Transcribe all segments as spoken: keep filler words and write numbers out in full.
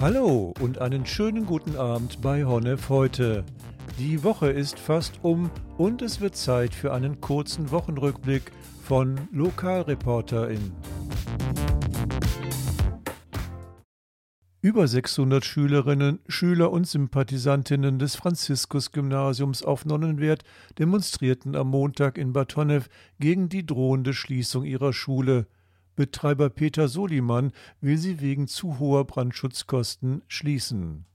Hallo und einen schönen guten Abend bei Honnef heute. Die Woche ist fast um und es wird Zeit für einen kurzen Wochenrückblick von Lokalreporterin. Über sechshundert Schülerinnen, Schüler und Sympathisantinnen des Franziskus-Gymnasiums auf Nonnenwerth demonstrierten am Montag in Bad Honnef gegen die drohende Schließung ihrer Schule. Betreiber Peter Soliman will sie wegen zu hoher Brandschutzkosten schließen.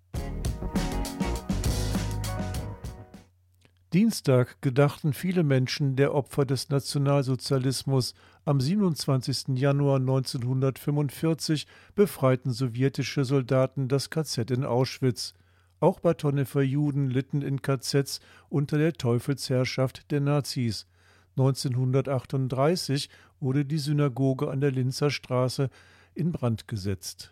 Dienstag gedachten viele Menschen der Opfer des Nationalsozialismus. Am siebenundzwanzigsten Januar neunzehnhundertfünfundvierzig befreiten sowjetische Soldaten das K Z in Auschwitz. Auch Bad Honnefer Juden litten in K Zs unter der Teufelsherrschaft der Nazis. neunzehnhundertachtunddreißig wurde die Synagoge an der Linzer Straße in Brand gesetzt.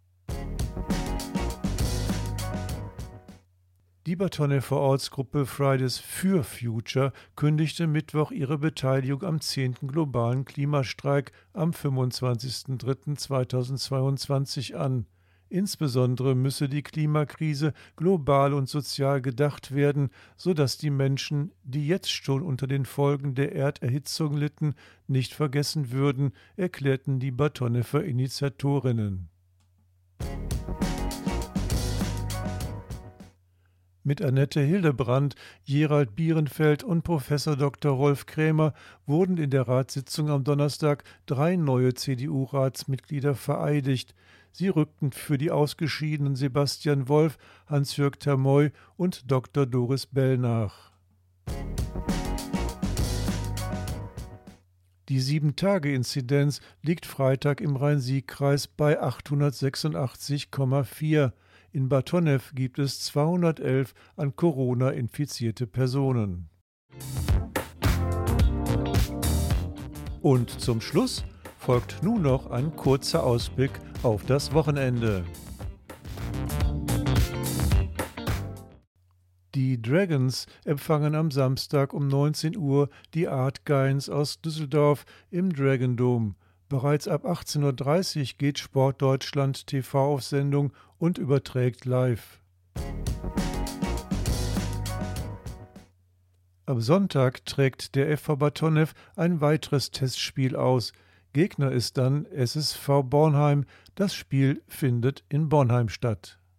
Die Bad Honnefer Ortsgruppe Fridays for Future kündigte Mittwoch ihre Beteiligung am zehnten globalen Klimastreik am fünfundzwanzigsten dritten zweitausendzweiundzwanzig an. Insbesondere müsse die Klimakrise global und sozial gedacht werden, sodass die Menschen, die jetzt schon unter den Folgen der Erderhitzung litten, nicht vergessen würden, erklärten die Bad Honnefer Initiatorinnen. Mit Annette Hildebrand, Gerald Bierenfeld und Professor Doktor Rolf Krämer wurden in der Ratssitzung am Donnerstag drei neue C D U-Ratsmitglieder vereidigt. Sie rückten für die ausgeschiedenen Sebastian Wolf, Hans-Jörg Tamoy und Doktor Doris Bell nach. Die sieben Tage Inzidenz liegt Freitag im Rhein-Sieg-Kreis bei achthundertsechsundachtzig Komma vier. In Bad Honnef gibt es zweihundertelf an Corona infizierte Personen. Und zum Schluss folgt nun noch ein kurzer Ausblick auf das Wochenende. Die Dragons empfangen am Samstag um neunzehn Uhr die Art Guys aus Düsseldorf im Dragon Dome. Bereits ab achtzehn Uhr dreißig geht Sportdeutschland T V auf Sendung und überträgt live. Am Sonntag trägt der F V Bad Honnef ein weiteres Testspiel aus. Gegner ist dann S S V Bornheim. Das Spiel findet in Bornheim statt.